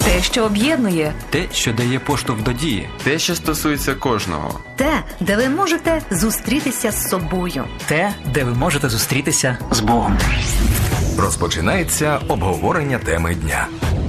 Те, що об'єднує. Те, що дає поштовх до дії. Те, що стосується кожного. Те, де ви можете зустрітися з собою. Те, де ви можете зустрітися з Богом. Розпочинається обговорення теми дня.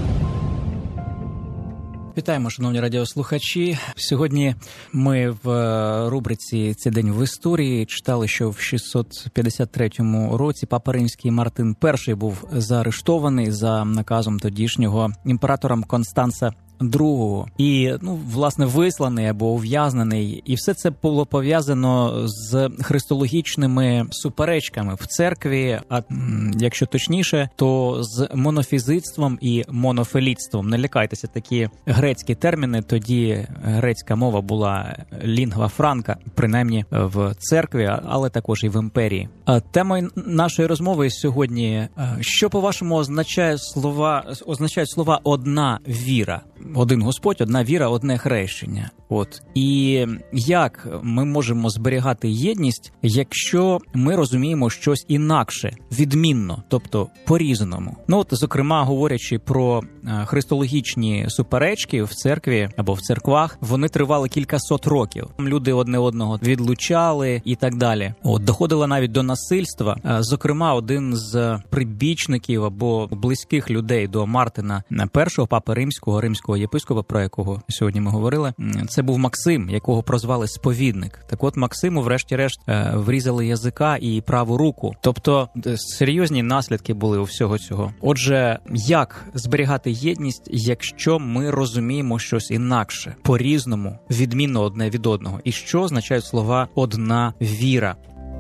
Вітаємо, шановні радіослухачі. Сьогодні ми в рубриці «Цей день в історії» читали, що в 653 році Папа Римський Мартин І був заарештований за наказом тодішнього імператора Констанца II. І, власне, висланий або ув'язнений. І все це було пов'язано з христологічними суперечками в церкві, а якщо точніше, то з монофізитством і монофелітством. Не лякайтеся, такі грецькі терміни, тоді грецька мова була лінгва франка, принаймні в церкві, але також і в імперії. Темою нашої розмови сьогодні, що, по-вашому, означають слова «одна віра»? Один Господь, одна віра, одне хрещення. І як ми можемо зберігати єдність, якщо ми розуміємо щось інакше, відмінно, тобто по-різному? Зокрема, говорячи про христологічні суперечки в церкві або в церквах, вони тривали кількасот років. Люди одне одного відлучали і так далі. Доходило навіть до насильства. Зокрема, один з прибічників або близьких людей до Мартина І, Папи римського єпископа, про якого сьогодні ми говорили, це був Максим, якого прозвали Сповідник. Так от, Максиму, врешті-решт, врізали язика і праву руку. Тобто, серйозні наслідки були у всього цього. Отже, як зберігати єдність, якщо ми розуміємо щось інакше, по-різному, відмінно одне від одного? І що означають слова «одна віра»?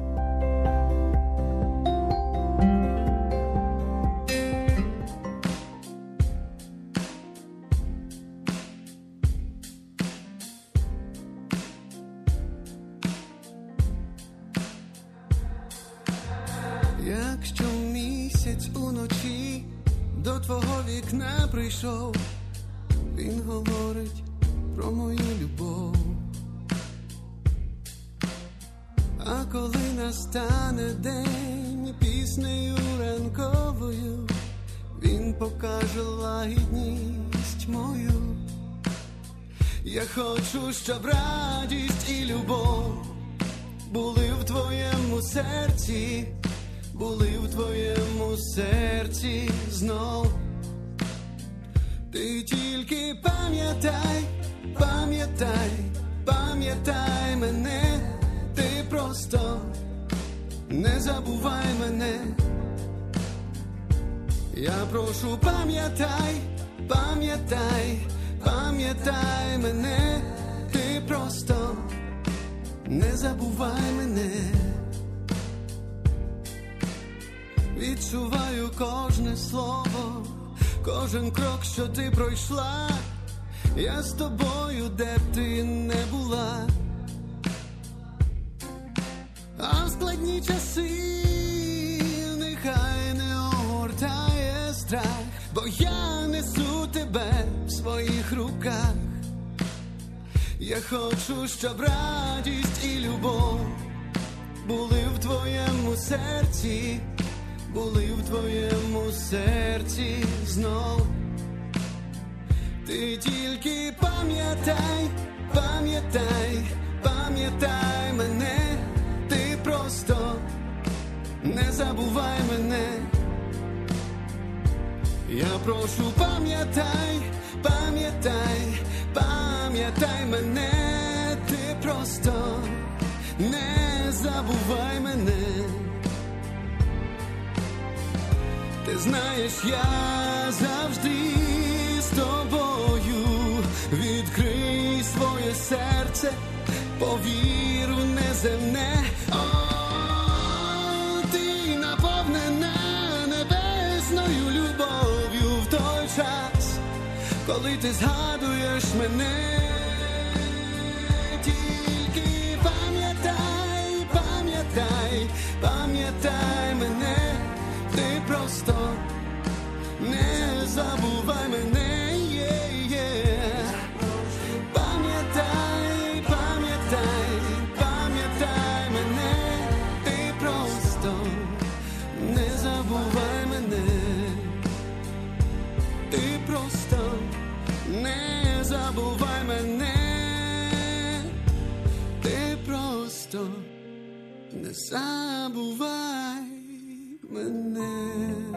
Якщо місяць уночі до твого вікна прийшов, він говорить про мою любов. А коли настане день піснею ранковою, він покаже лагідність мою. Я хочу, щоб радість і любов були в твоєму серці, були в твоєму серці знов. Ти тільки пам'ятай, пам'ятай, пам'ятай мене. Ти просто не забувай мене. Я прошу, пам'ятай, пам'ятай, пам'ятай мене. Ти просто не забувай мене. Відчуваю кожне слово, кожен крок, що ти пройшла. Я з тобою, де б ти не була. А в складні часи нехай не огортає страх, бо я несу тебе в своїх руках. Я хочу, щоб радість і любов були в твоєму серці, були в твоєму серці знов. Ти тільки пам'ятай, пам'ятай, пам'ятай мене. Ти просто не забувай мене. Я прошу, пам'ятай, пам'ятай, пам'ятай мене. Ти просто не забувай мене. Ти знаєш, я завжди з тобою. Відкрий своє серце, повір в неземне. О, ти наповнена небесною любов'ю в той час, коли ти згадуєш мене. Тільки пам'ятай, пам'ятай, пам'ятай мене. Ти просто не забувай мене. Пам'ятай, пам'ятай, пам'ятай мене. Ти просто не забувай мене. Ти просто не забувай мене, ти просто не забувай мене.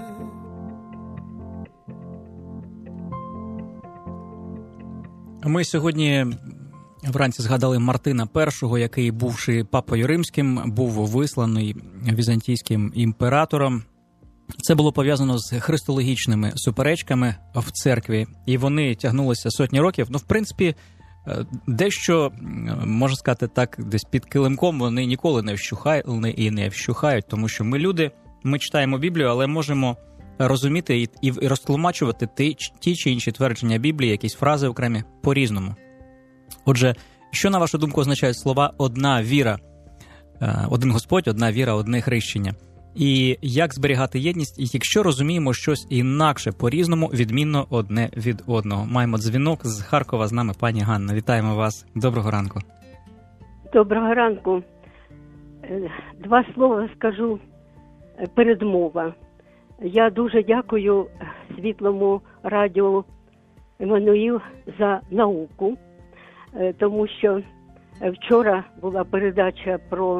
Ми сьогодні вранці згадали Мартина І, який, бувши папою римським, був висланий візантійським імператором. Це було пов'язано з христологічними суперечками в церкві, і вони тягнулися сотні років. Ну, в принципі, дещо, можна сказати так, десь під килимком вони ніколи не вщухають, тому що ми люди, ми читаємо Біблію, але можемо розуміти і розтлумачувати ті чи інші твердження Біблії, якісь фрази окремі, по-різному. Отже, що, на вашу думку, означають слова «одна віра», «один Господь», «одна віра», «одне хрещення»? І як зберігати єдність, якщо розуміємо щось інакше, по-різному, відмінно одне від одного? Маємо дзвінок з Харкова, з нами пані Ганна. Вітаємо вас. Доброго ранку. Доброго ранку. Два слова скажу. Передмова. Я дуже дякую Світлому радіо Еммануїл за науку, тому що вчора була передача про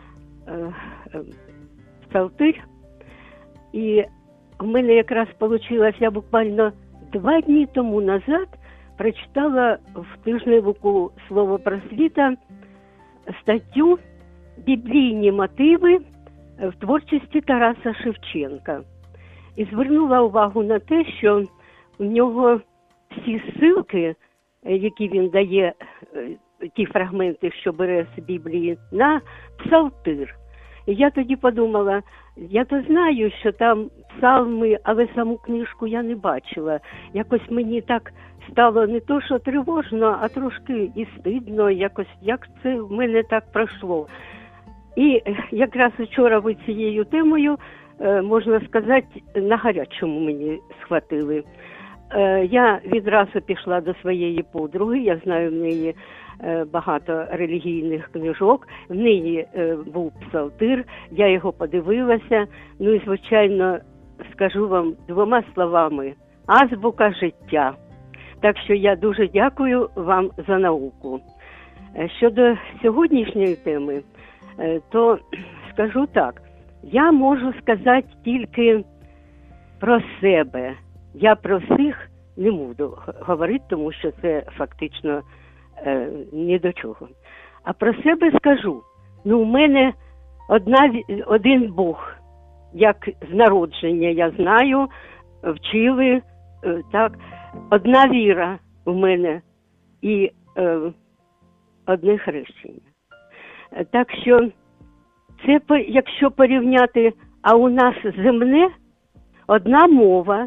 Псалтир, і в мене якраз вийшло, я буквально 2 дні тому назад прочитала в тижневику «Слово просвіта» статтю «Біблійні мотиви в творчості Тараса Шевченка». І звернула увагу на те, що в нього всі ссылки, які він дає, ті фрагменти, що бере з Біблії, на Псалтир. І я тоді подумала, я то знаю, що там псалми, але саму книжку я не бачила. Якось мені так стало не то, що тривожно, а трошки і стидно, якось, як це в мене так пройшло. І якраз вчора ви цією темою, можна сказати, на гарячому мені схватили. Я відразу пішла до своєї подруги, я знаю в неї багато релігійних книжок, в неї був Псалтир, я його подивилася, ну і, звичайно, скажу вам 2 словами, азбука життя. Так що я дуже дякую вам за науку. Щодо сьогоднішньої теми, то скажу так, я можу сказати тільки про себе. Я про всіх не буду говорити, тому що це фактично ні до чого. А про себе скажу. Ну, у мене один Бог. Як з народження я знаю, вчили, так. Одна віра у мене і одне хрещення. Так що це, якщо порівняти, а у нас земне, одна мова,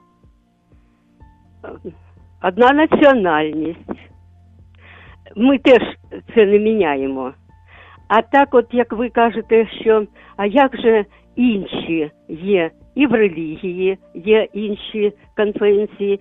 одна національність. Ми теж це не міняємо. А так от, як ви кажете, що, а як же інші є і в релігії, є інші конфесії,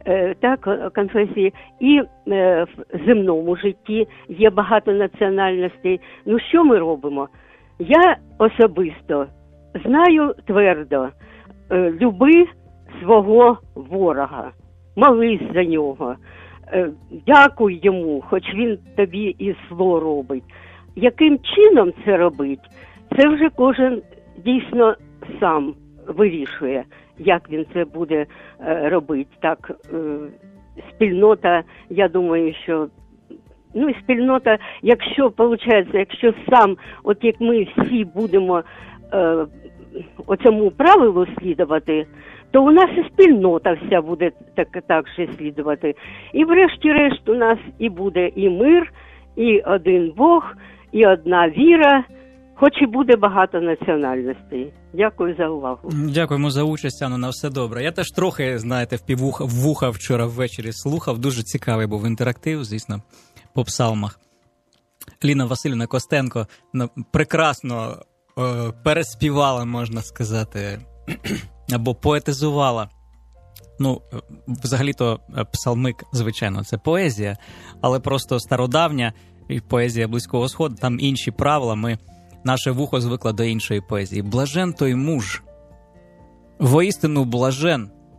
і в земному житті є багато національностей. Ну, що ми робимо? Я особисто знаю твердо, люби свого ворога, молись за нього, дякуй йому, хоч він тобі і зло робить. Яким чином це робить, це вже кожен дійсно сам вирішує, як він це буде робити. Так, спільнота, я думаю, що і спільнота, якщо сам, от як ми всі будемо оцьому правилу слідувати, то у нас і спільнота вся буде так же слідувати. І врешті-решт у нас і буде і мир, і один Бог, і одна віра, хоч і буде багато національностей. Дякую за увагу. Дякуємо за участь, Анно, на все добре. Я теж трохи, знаєте, ввуха вчора ввечері слухав. Дуже цікавий був інтерактив, звісно, по псалмах. Ліна Василівна Костенко прекрасно переспівала, можна сказати, або поетизувала. Ну, взагалі-то псалмик, звичайно, це поезія, але просто стародавня поезія Близького Сходу, там інші правила, наше вухо звикло до іншої поезії. «Блажен той муж, воістину блажен,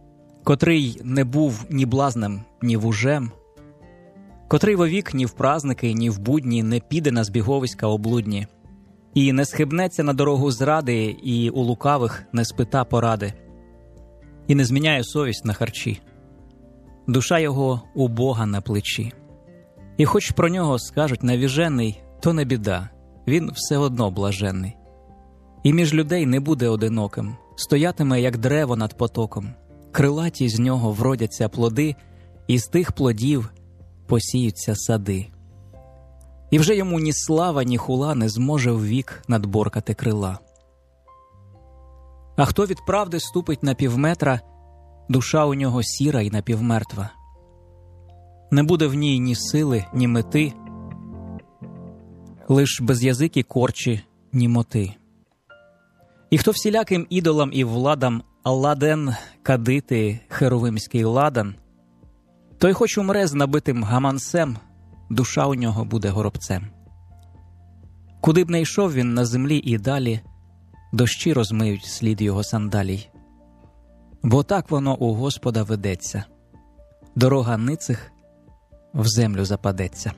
котрий не був ні блазнем, ні вужем, котрий вовік ні в праздники, ні в будні не піде на збіговиська облудні, і не схибнеться на дорогу зради, і у лукавих не спита поради, і не зміняє совість на харчі. Душа його у Бога на плечі. І хоч про нього скажуть навіжений, то не біда, він все одно блаженний. І між людей не буде одиноким, стоятиме, як дерево над потоком. Крилаті з нього вродяться плоди, і з тих плодів посіються сади. І вже йому ні слава, ні хула не зможе ввік надборкати крила. А хто від правди ступить на півметра, душа у нього сіра й напівмертва. Не буде в ній ні сили, ні мети, лиш безязикі корчі, німоти. І хто всіляким ідолам і владам ладен кадити херовимський ладан, той хоч умре з набитим гаманцем, душа у нього буде горобцем. Куди б не йшов він на землі і далі, дощі розмиють слід його сандалій. Бо так воно у Господа ведеться, дорога ницих в землю западеться.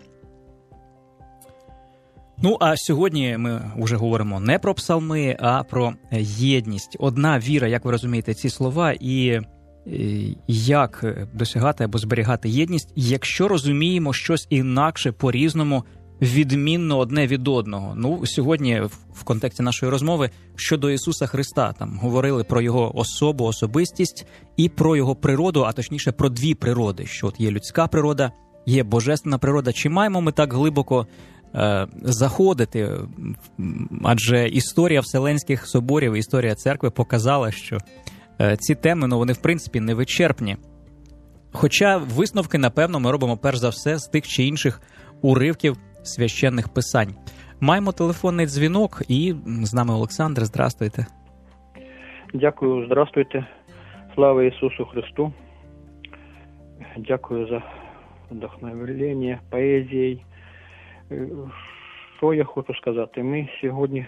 Ну, а сьогодні ми вже говоримо не про псалми, а про єдність. Одна віра, як ви розумієте ці слова, і як досягати або зберігати єдність, якщо розуміємо щось інакше, по-різному, відмінно одне від одного. Ну, сьогодні в контексті нашої розмови щодо Ісуса Христа, там говорили про Його особу, особистість і про Його природу, а точніше про дві природи, що от є людська природа, є божественна природа. Чи маємо ми так глибоко заходити? Адже історія Вселенських соборів, історія церкви показала, що ці теми, вони в принципі невичерпні. Хоча висновки, напевно, ми робимо перш за все з тих чи інших уривків священних писань. Маємо телефонний дзвінок, і з нами Олександр. Здравствуйте. Дякую, здравствуйте. Слава Ісусу Христу. Дякую за вдохновення, поезією. Що я хочу сказати? Ми сьогодні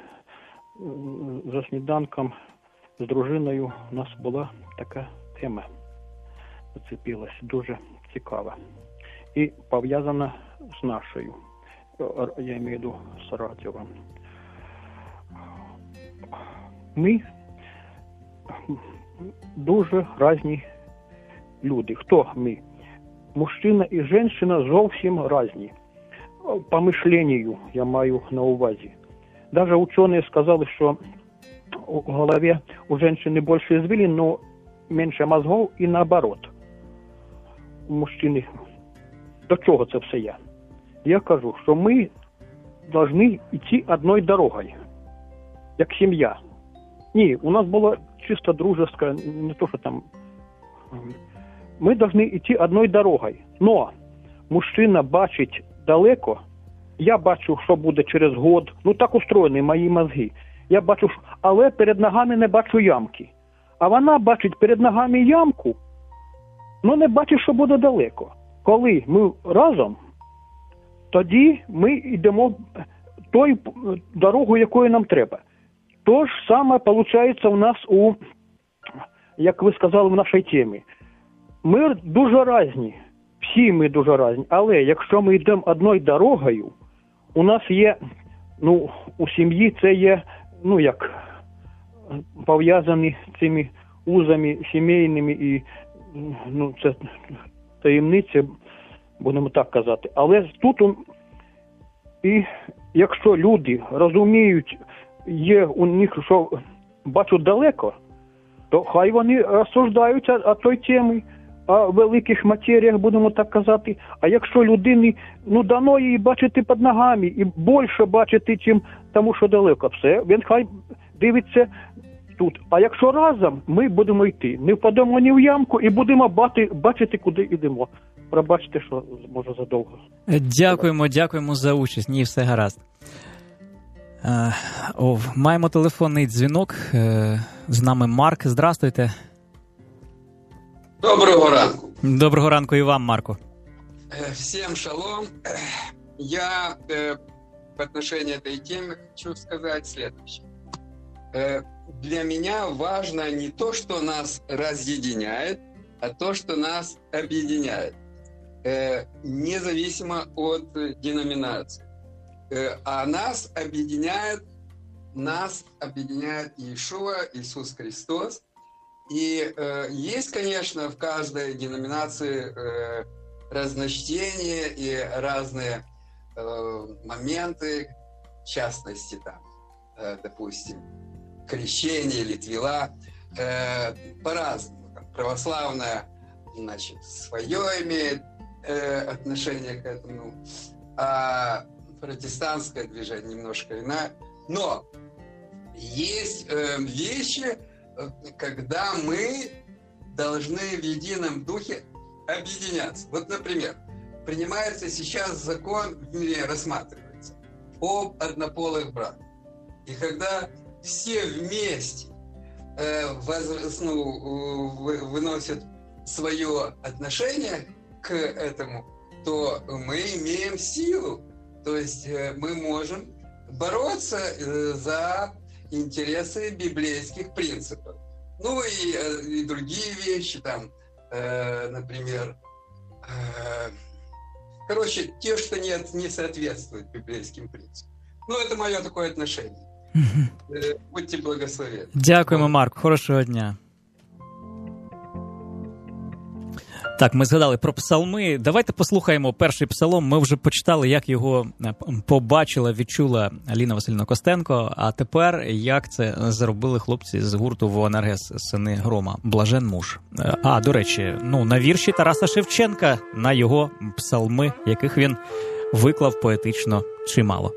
за сніданком з дружиною у нас була така тема. Зацепилась, дуже цікава. І пов'язана з нашою. Я маю в виду Саратовом. Ми дуже різні люди. Хто ми? Мужчина і жінка зовсім різні. По мишленню я маю на увазі. Даже учені сказали, що у голові у жінки більше звілин, але менше мозгів і наоборот. У мужчини. До чого це все я? Я кажу, що ми повинні йти одною дорогою, як сім'я. Ні, у нас була чисто дружеська, не то, що там. Ми повинні йти одною дорогою. Но мужчина бачить далеко, я бачу, що буде через год. Ну так устроєні мої мозги. Я бачу, але перед ногами не бачу ямки. А вона бачить перед ногами ямку, але не бачить, що буде далеко. Коли ми разом, тоді ми йдемо тою дорогою, якою нам треба. То ж саме виходить у нас як ви сказали, в нашій темі. Ми дуже різні, всі ми дуже різні, але якщо ми йдемо одною дорогою, у нас є, у сім'ї це є, як пов'язані цими узами сімейними і, це таємниці, будемо так казати. Але тут, і якщо люди розуміють, є у них, що бачать далеко, то хай вони розсуждають о той темі, о великих матеріях, будемо так казати. А якщо людині, дано їй бачити під ногами і більше бачити, чим тому, що далеко, все, він хай дивиться тут. А якщо разом, ми будемо йти, не впадемо ні в ямку і будемо бачити, куди йдемо. Пробачте, що може задовго. Дякуємо за участь. Ні, все гаразд. Маємо телефонний дзвінок. З нами Марк. Здравствуйте. Доброго ранку. Доброго ранку і вам, Марко. Всем шалом. Я в отношении этой темы хочу сказать следующее. для меня важно не то, что нас разъединяет, а то, что нас объединяет, независимо от деноминации. А нас объединяет Иешуа, Иисус Христос. И есть, конечно, в каждой деноминации разночтения и разные моменты, в частности, там, допустим, крещение или твила, по-разному. Православная, значит, свое имеет отношение к этому, а протестантское движение немножко иное. Но есть вещи, когда мы должны в едином духе объединяться. Вот, например, принимается сейчас закон, в мире рассматривается, об однополых браках. И когда все вместе выносят свое отношение к этому, то мы имеем силу. То есть мы можем бороться за интересы библейских принципов. Ну и другие вещи, там, например, те, что не соответствуют библейским принципам. Ну, это мое такое отношение. Будьте благословенні. Дякуємо, Марк. Хорошого дня. Так, ми згадали про псалми. Давайте послухаємо перший псалом. Ми вже почитали, як його побачила, відчула Аліна Васильівна Костенко. А тепер, як це зробили хлопці з гурту «Военергес. Сини грома». «Блажен муж». А, до речі, на вірші Тараса Шевченка, на його псалми, яких він виклав поетично чимало.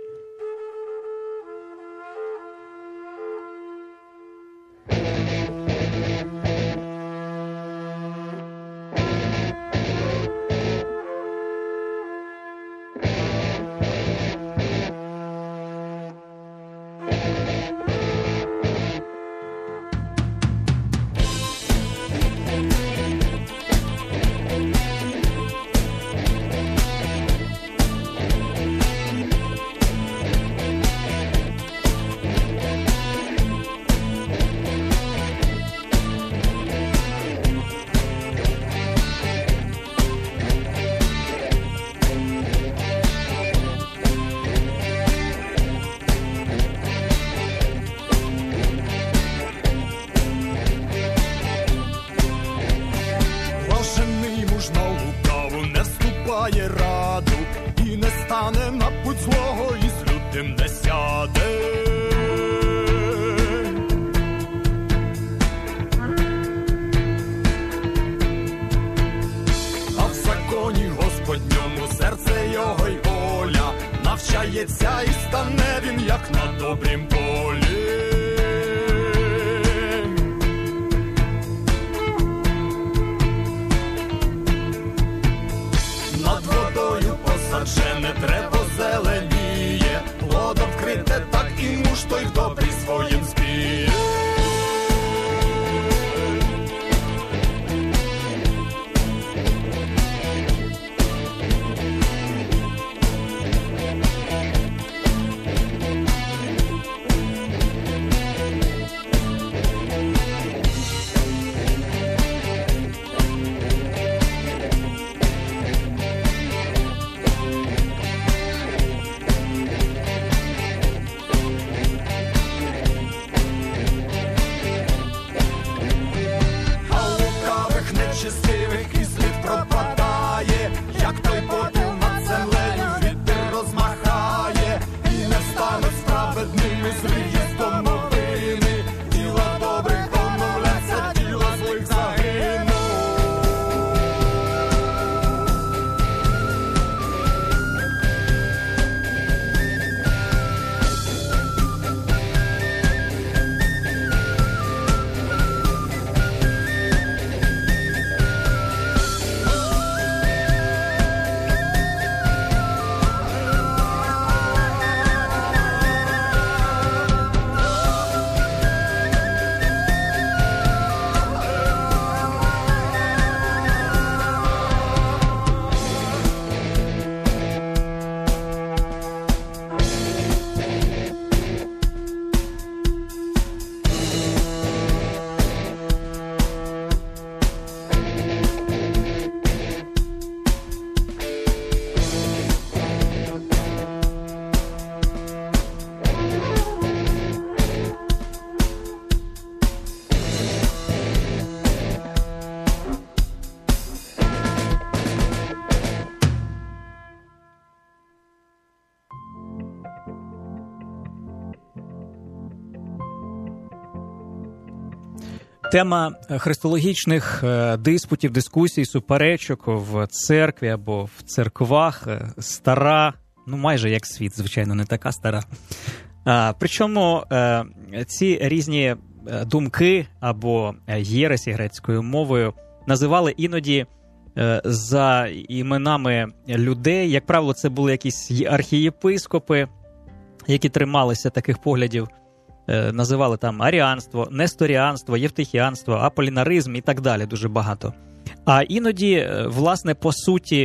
Тема христологічних диспутів, дискусій, суперечок в церкві або в церквах стара, майже як світ, звичайно, не така стара. Причому ці різні думки або єресі грецькою мовою називали іноді за іменами людей. Як правило, це були якісь архієпископи, які трималися таких поглядів. Називали там аріанство, несторіанство, євтихіанство, аполінаризм і так далі, дуже багато. А іноді, власне, по суті,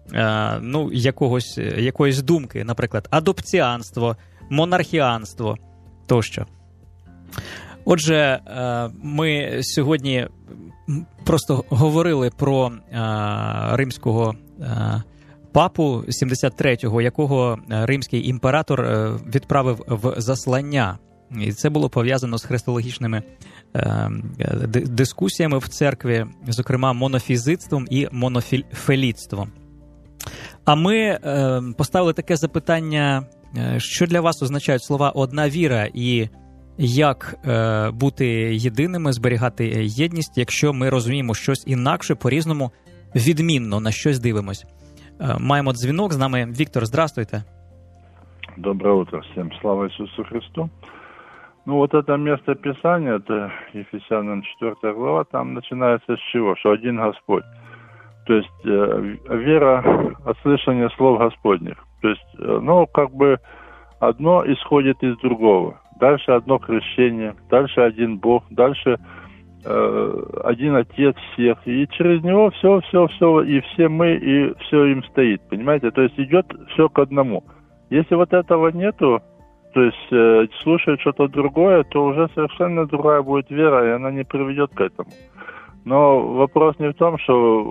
якоїсь думки, наприклад, адопціанство, монархіанство тощо. Отже, ми сьогодні просто говорили про римського папу 73-го, якого римський імператор відправив в заслання. І це було пов'язано з христологічними дискусіями в церкві, зокрема монофізитством і монофелітством. А ми поставили таке запитання, що для вас означають слова «одна віра» і як бути єдиними, зберігати єдність, якщо ми розуміємо щось інакше, по-різному, відмінно, на щось дивимось. Маємо дзвінок, з нами Віктор, здравствуйте. Доброе утро всем, слава Иисусу Христу. Вот это место Писания, это Ефесянам 4 глава, там начинается с чего? Что один Господь. То есть вера от слышания слов Господних. То есть, одно исходит из другого. Дальше одно крещение, дальше один Бог, дальше один Отец всех. И через него все, и все мы, и все им стоит, понимаете? То есть идет все к одному. Если вот этого нету, то есть слушать что-то другое, то уже совершенно другая будет вера, и она не приведет к этому. Но вопрос не в том, что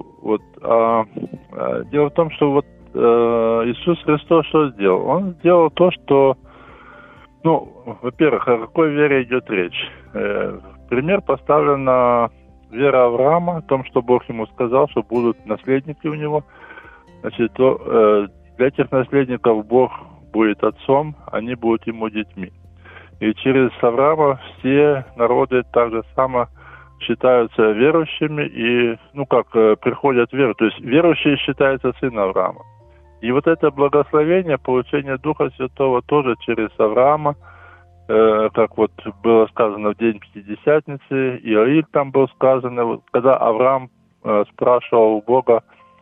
дело в том, что Иисус Христос что сделал? Он сделал то, что, во-первых, о какой вере идет речь? Пример поставлен на вера Авраама, о том, что Бог ему сказал, что будут наследники у него. Значит, для этих наследников Бог будет отцом, они будут ему детьми. И через Авраама все народы так же само считаются верующими и, приходят в веру. То есть верующие считаются сын Авраама. И вот это благословение, получение Духа Святого тоже через Авраама, как было сказано в день Пятидесятницы, Иоиль там был сказано, когда Авраам спрашивал у Бога,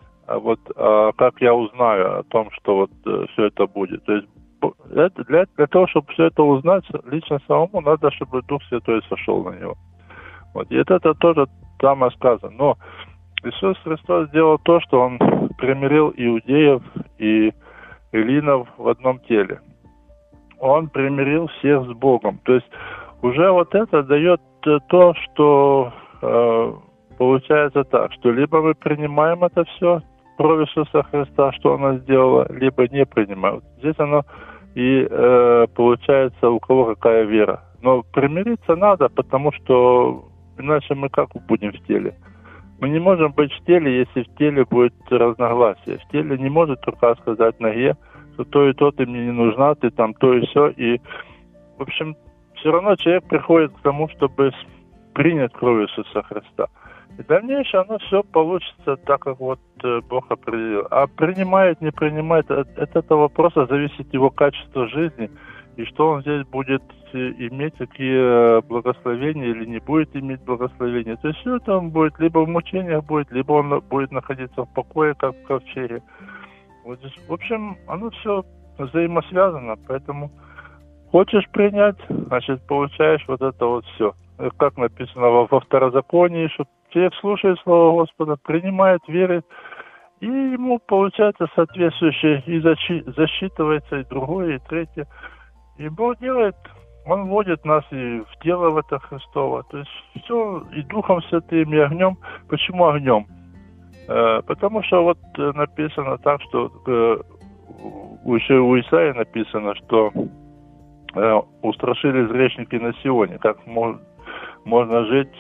как я узнаю о том, что все это будет. То есть для того, чтобы все это узнать, лично самому надо, чтобы Дух Святой сошел на него. И это тоже там сказано. Но Иисус Христос сделал то, что Он примирил иудеев и эллинов в одном теле. Он примирил всех с Богом. То есть уже это дает то, что получается так, что либо мы принимаем это все, кровь Иисуса Христа, что она сделала, либо не принимаем. Здесь оно и получается, у кого какая вера. Но примириться надо, потому что иначе мы как будем в теле? Мы не можем быть в теле, если в теле будет разногласие. В теле не может рука сказать ноге, что то и то ты мне не нужна, ты там то и все. И, в общем, все равно человек приходит к тому, чтобы принять кровь Иисуса Христа. И дальнейшее оно все получится так, как Бог определил. А принимает, не принимает, от этого вопроса зависит его качество жизни, и что он здесь будет иметь, какие благословения или не будет иметь благословения. То есть все это он будет, либо в мучениях будет, либо он будет находиться в покое, как в ковчеге. Здесь, в общем, оно все взаимосвязано, поэтому хочешь принять, значит, получаешь это все. Как написано во Второзаконии, что человек слушает Слово Господа, принимает, верит, и ему получается соответствующее, и засчитывается и другое, и третье. И Бог делает, Он вводит нас и в дело в это Христово. То есть все и Духом Святым, и огнем. Почему огнем? Потому что написано так, что еще у Исаии написано, что устрашили грешники на Сионе. Как можно жить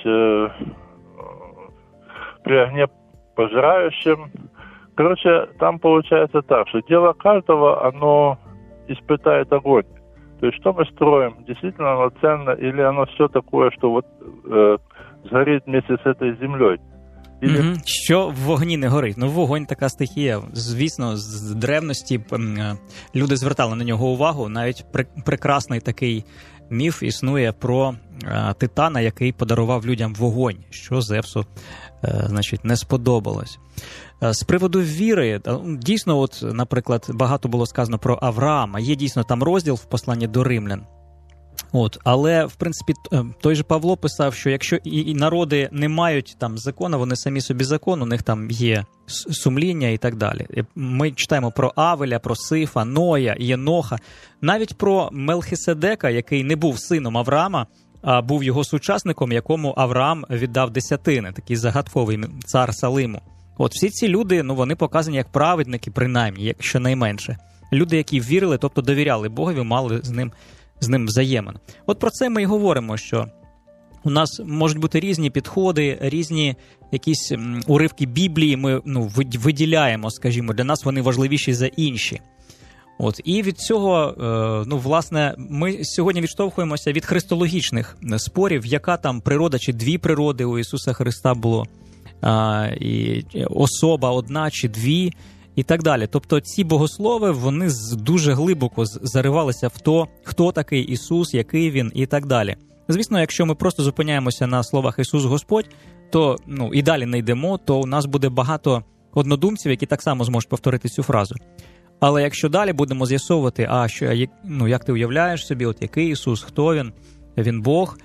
при огне пожирающем. Короче, там получается так, что дело каждого, оно испытает огонь. То есть, что мы строим? Действительно оно ценно или оно все такое, что сгорит вместе с этой землей. Или... Що в вогні не горить? Ну, вогонь така стихія. Звісно, з древності люди звертали на нього увагу. Навіть прекрасний такий міф існує про Титана, який подарував людям вогонь, що Зевсу, значить, не сподобалось. З приводу віри, дійсно, от, наприклад, багато було сказано про Авраама. Є дійсно там розділ в посланні до римлян. От, але, в принципі, той же Павло писав, що якщо і народи не мають там закону, вони самі собі закон, у них там є сумління і так далі. Ми читаємо про Авеля, про Сифа, Ноя, Єноха, навіть про Мелхиседека, який не був сином Авраама, а був його сучасником, якому Авраам віддав десятини, такий загадковий цар Салиму. От всі ці люди, ну, вони показані як праведники, принаймні, якщо найменше. Люди, які вірили, тобто довіряли Богові, мали з ним взаємин. От про це ми і говоримо, що у нас можуть бути різні підходи, різні якісь уривки Біблії ми виділяємо, скажімо, для нас вони важливіші за інші. От, і від цього, власне, ми сьогодні відштовхуємося від христологічних спорів, яка там природа чи дві природи у Ісуса Христа було, і особа одна чи дві, і так далі. Тобто ці богослови, вони дуже глибоко заривалися в то, хто такий Ісус, який Він і так далі. Звісно, якщо ми просто зупиняємося на словах «Ісус Господь», то і далі не йдемо, то у нас буде багато однодумців, які так само зможуть повторити цю фразу. Але якщо далі будемо з'ясовувати, як ти уявляєш собі, от який Ісус, хто Він Бог,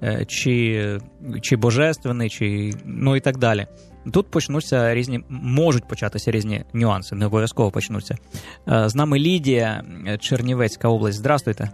чи божественний, чи і так далі. Тут можуть початися різні нюанси, не обов'язково почнуться. З нами Лідія, Чернівецька область. Здравствуйте.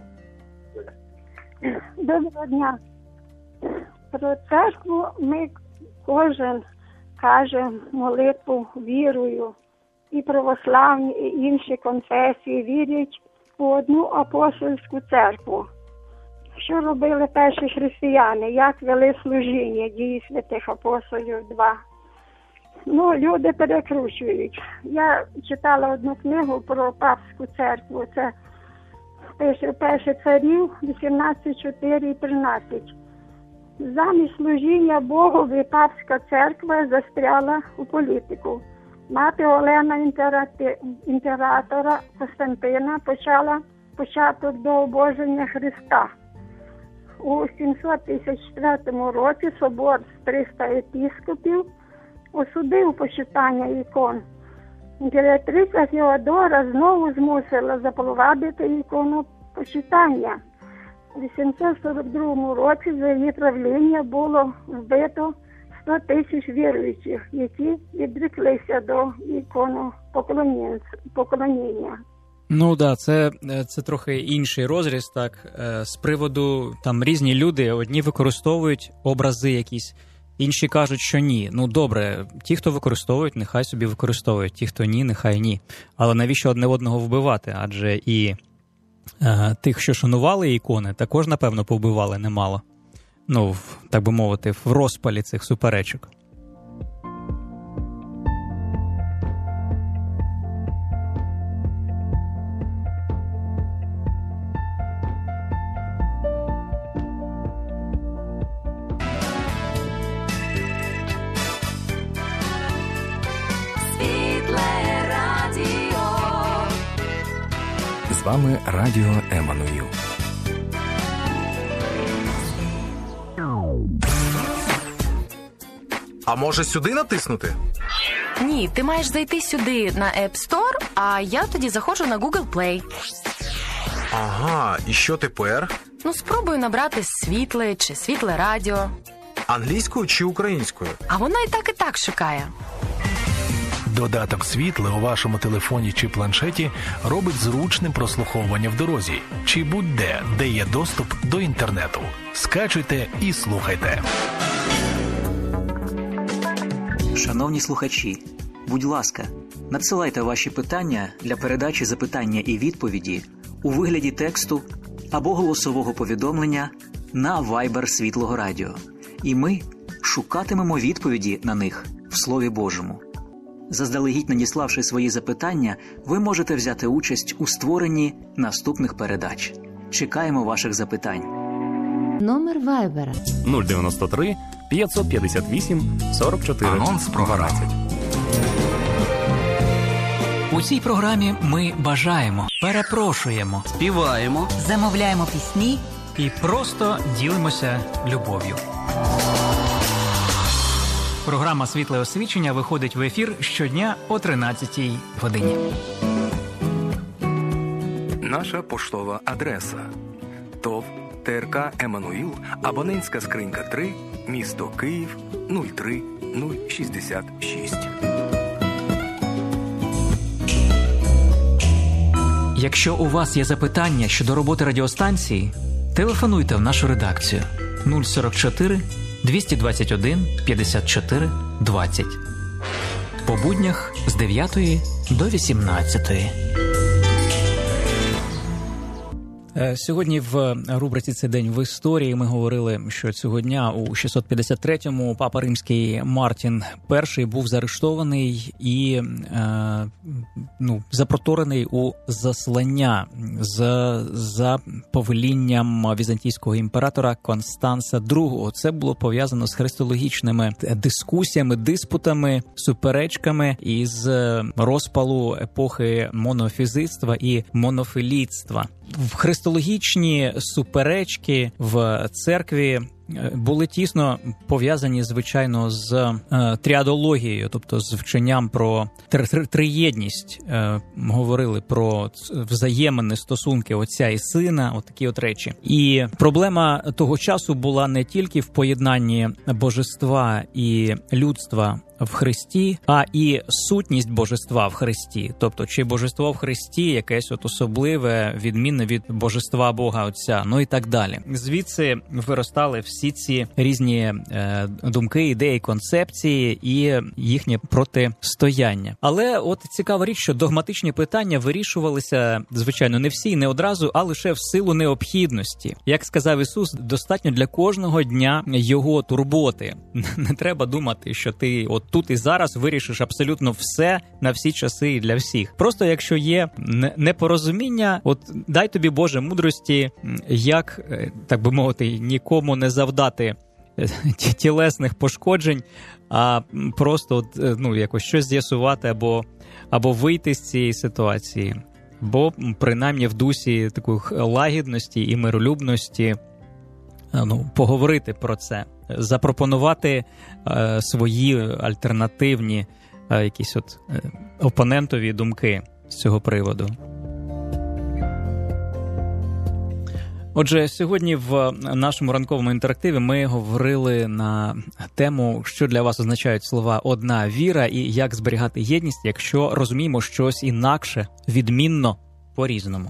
Доброго дня. Про церкву ми кожен каже молитву вірою. І православні, і інші конфесії вірять у одну апостольську церкву. Що робили перші християни? Як вели служіння Дії святих апостолів 2? Люди перекручують. Я читала одну книгу про папську церкву. Це пише Перші царів 18:4-13. Замість служіння Богові папська церква застряла у політику. Мати Олена імператора Костянтина почала початок дообоження Христа. У 754 році собор з 300 епіскопів осудив почитання ікон. Імператриця Феодора знову змусила запровадити ікону почитання. У 842 році за її правління було вбито 100 тисяч віруючих, які відреклися до іконопоклоніння. Це трохи інший розріз, так. З приводу, там різні люди, одні використовують образи якісь, інші кажуть, що ні. Добре, ті, хто використовують, нехай собі використовують, ті, хто ні, нехай ні. Але навіщо одне одного вбивати? Адже і тих, що шанували ікони, також, напевно, повбивали немало. Так би мовити, в розпалі цих суперечок. З вами Радіо Еммануїл. А може сюди натиснути? Ні, ти маєш зайти сюди на App Store, а я тоді заходжу на Google Play. Ага, і що тепер? Спробуй набрати світле чи світле радіо. Англійською чи українською? А вона і так шукає. Додаток «Світле» у вашому телефоні чи планшеті робить зручним прослуховування в дорозі чи будь-де, де є доступ до інтернету. Скачуйте і слухайте. Шановні слухачі, будь ласка, надсилайте ваші питання для передачі запитання і відповіді у вигляді тексту або голосового повідомлення на Viber Світлого Радіо. І ми шукатимемо відповіді на них в Слові Божому. Заздалегідь надіславши свої запитання, ви можете взяти участь у створенні наступних передач. Чекаємо ваших запитань. Номер Вайбера 093 558 44 Анонс програми. 12. У цій програмі ми бажаємо, перепрошуємо, співаємо, замовляємо пісні і просто ділимося любов'ю. Програма «Світле освічення» виходить в ефір щодня о 13-й годині. Наша поштова адреса: ТОВ ТРК «Еммануїл», абонентська скринька 3, місто Київ, 03066. Якщо у вас є запитання щодо роботи радіостанції, телефонуйте в нашу редакцію 044 221 54 20. По буднях з 9 до 18. Сьогодні в рубриці «Цей день в історії» ми говорили, що цього дня у 653-му папа римський Мартін І був заарештований і запроторений у заслання за повелінням візантійського імператора Констанса II. Це було пов'язано з христологічними дискусіями, диспутами, суперечками із розпалу епохи монофізитства і монофілітства. Христологічні суперечки в церкві були тісно пов'язані, звичайно, з тріадологією, тобто з вченням про триєдність. Говорили про взаємні стосунки Отця і Сина, отакі от речі. І проблема того часу була не тільки в поєднанні божества і людства в Христі, а і сутність божества в Христі. Тобто, чи божество в Христі якесь от особливе, відмінне від божества Бога Отця, ну і так далі. Звідси виростали всі ці різні думки, ідеї, концепції і їхнє протистояння. Але от цікава річ, що догматичні питання вирішувалися, звичайно, не всі, не одразу, а лише в силу необхідності. Як сказав Ісус, достатньо для кожного дня його турботи. Не треба думати, що ти от тут і зараз вирішиш абсолютно все на всі часи і для всіх. Просто якщо є непорозуміння, от дай тобі Боже мудрості, як, так би мовити, нікому не завдати тілесних пошкоджень, а просто якось щось з'ясувати або вийти з цієї ситуації. Бо принаймні в дусі такої лагідності і миролюбності поговорити про це, запропонувати свої альтернативні якісь от опонентові думки з цього приводу. Отже, сьогодні в нашому ранковому інтерактиві ми говорили на тему, що для вас означають слова «одна віра» і як зберігати єдність, якщо розуміємо щось інакше, відмінно, по-різному.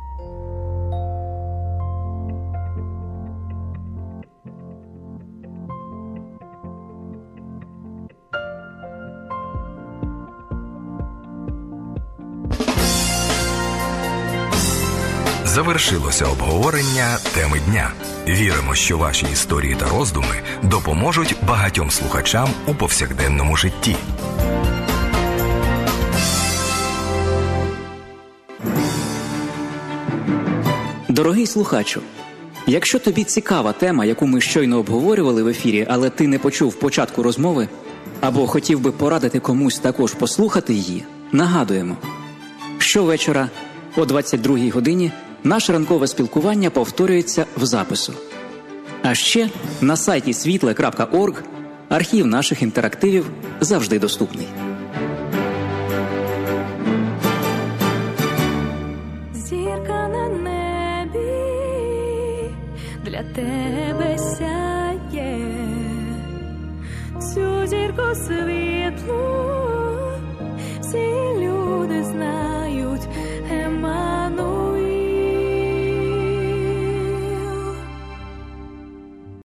Завершилося обговорення теми дня. Віримо, що ваші історії та роздуми допоможуть багатьом слухачам у повсякденному житті. Дорогий слухачу, якщо тобі цікава тема, яку ми щойно обговорювали в ефірі, але ти не почув початку розмови, або хотів би порадити комусь також послухати її, нагадуємо, щовечора о 22-й годині наше ранкове спілкування повторюється в запису. А ще на сайті світле.орг архів наших інтерактивів завжди доступний. Зірка на небі для тебе сяє, цю зірку світлу